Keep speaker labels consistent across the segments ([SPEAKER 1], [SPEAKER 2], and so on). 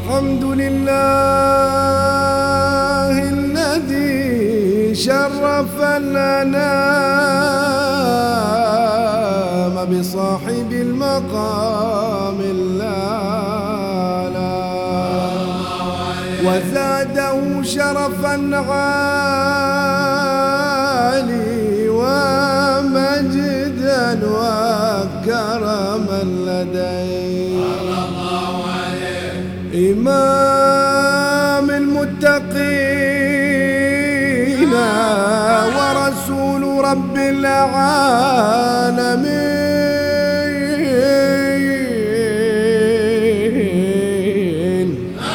[SPEAKER 1] الحمد لله الذي شرف الأنام بصاحب المقام الأعلى وزاده شرفا عالي ومجدا وكرما لديه إمام المتقين ورسول رب العالمين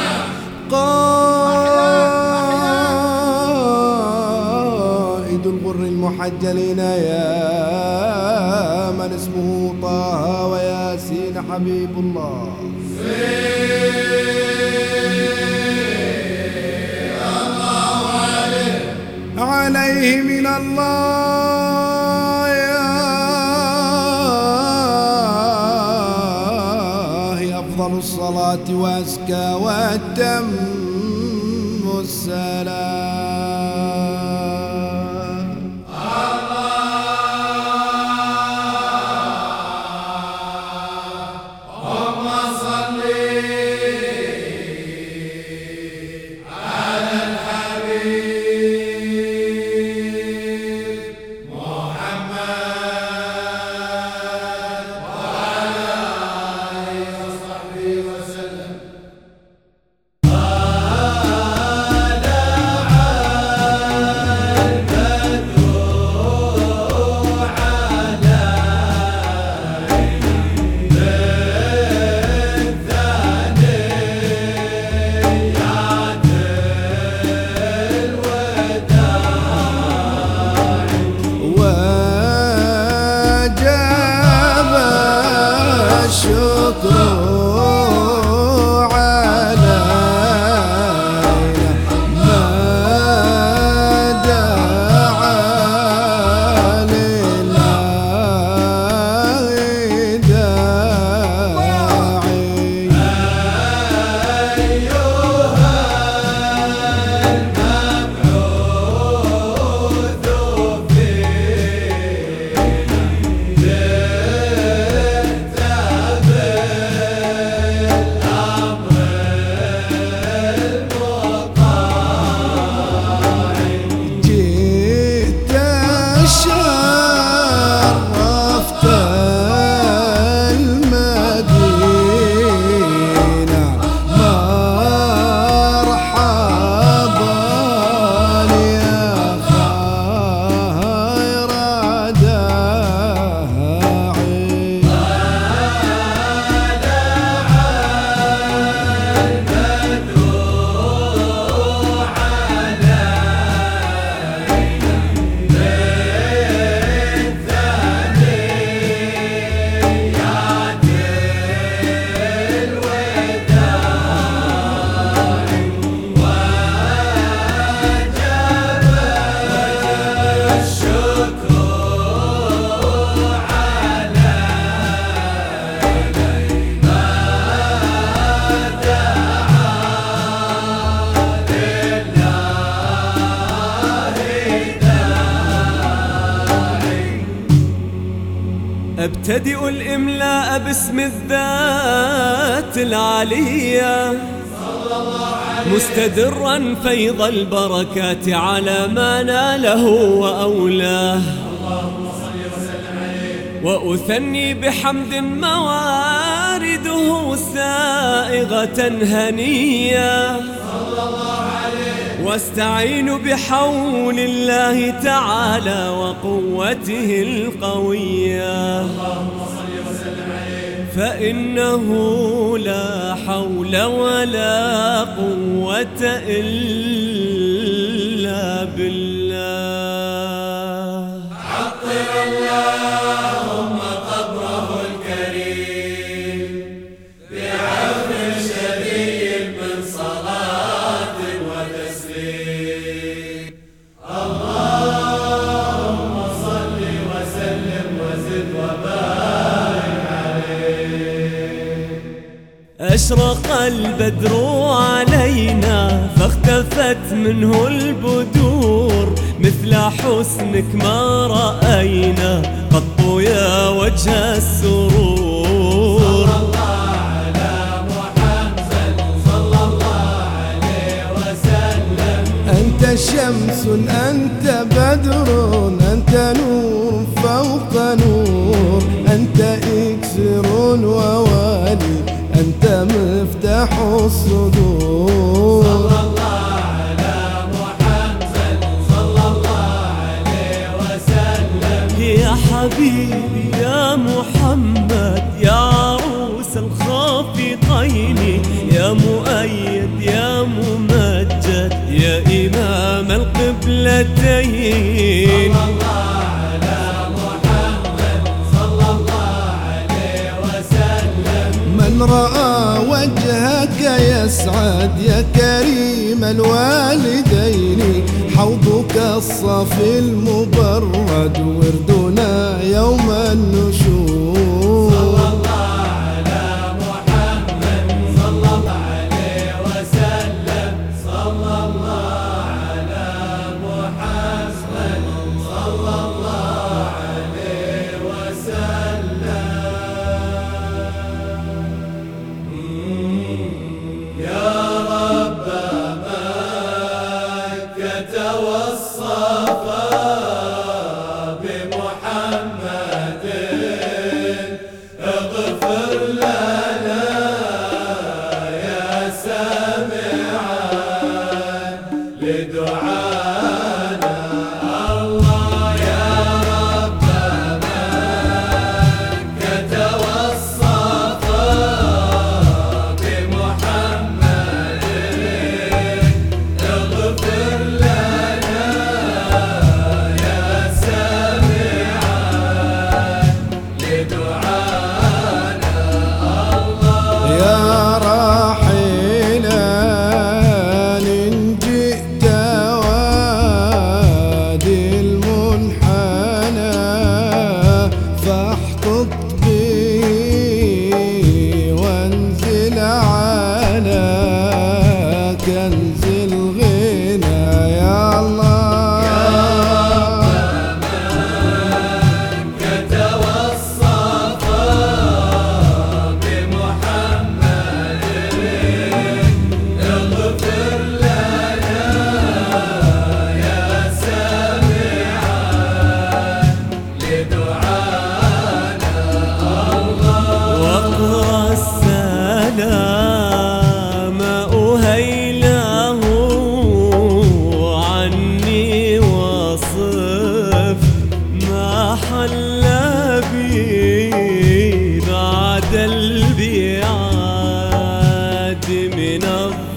[SPEAKER 1] قائد الغر المحجلين يا من اسمه طه وياسين حبيب الله عليه من الله يا أفضل الصلاة وأزكى وأتم السلام.
[SPEAKER 2] أبتدئ الإملاء باسم الذات العالية مستدرا فيض البركات على ما ناله وأولاه وأثني بحمد موارده سائغة هنية واستعين بحول الله تعالى وقوته القوية فإنه لا حول ولا قوة إلا بالله.
[SPEAKER 3] عطر اللهم قبره الكريم بعفو شديد من صلاة وتسليم. اللهم صل وسلم وزد وبارك عليه.
[SPEAKER 2] أشرق البدر علينا فاختفت منه البدور، مثل حسنك ما رأينا قط يا وجه السرور.
[SPEAKER 3] صلى الله على محمد صلى الله عليه وسلم.
[SPEAKER 1] أنت شمس أنت بدر أنت نور فوق نور، أنت إكسر ووالي أنت مفتاح الصدور.
[SPEAKER 3] صلى الله على محمد صلى الله عليه وسلم.
[SPEAKER 2] يا حبيبي يا محمد يا عروس الخافقين، يا مؤيد يا ممجد يا إمام القبلتين.
[SPEAKER 3] صلى الله على محمد صلى الله عليه وسلم.
[SPEAKER 1] من رأى وجهك يسعد يا كريم الوالدين، حوضك الصافي المبرد وردنا يوم النشور.
[SPEAKER 3] صلى الله على محمد صلى الله عليه وسلم. صلى الله على محمد صلى الله عليه وسلم. يا رب مكة والصفا بمحمد اغفر لنا يا سامعا لدعانا. الله يا رب مكة والصفا بمحمد اغفر لنا يا سامعا لدعانا. الله
[SPEAKER 1] يا راحلا إن جئت وادي المنحنى، فاحطط بي وانزل على كنز الغنى. يا الله
[SPEAKER 3] مكة والصفا بمحمد اغفر لنا يا سامعا لدعانا. الله
[SPEAKER 2] واقرأ السلام أهيله عني وصف ما حل بي بعد البيعاد من